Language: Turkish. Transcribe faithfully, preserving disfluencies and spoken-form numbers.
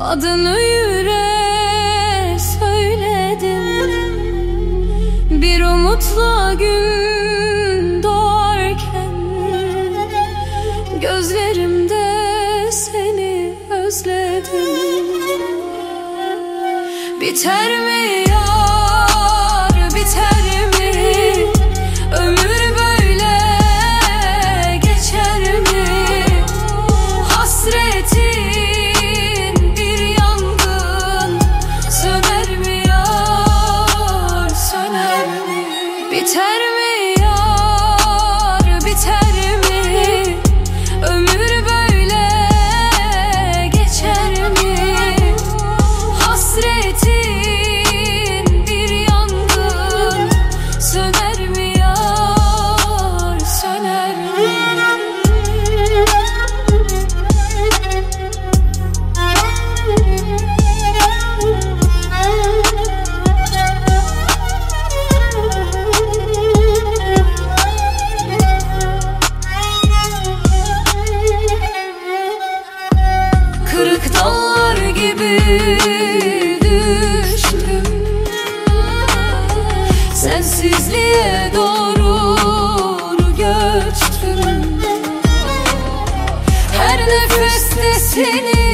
Adını yüreğe söyledim, bir umutla gün doğarken gözlerimde seni özledim. Biter mi yar, biter mi? Ömür böyle geçer mi? Hasretin bir yangın, söner mi yar, söner mi? Biter mi yar, biter mi? Ömür böyle geçer mi? Hasretin bir yangın, söner mi yar, söner mi? Kırık dallar gibi düştüm, sensizliğe doğru göçtüm. Her nefeste seni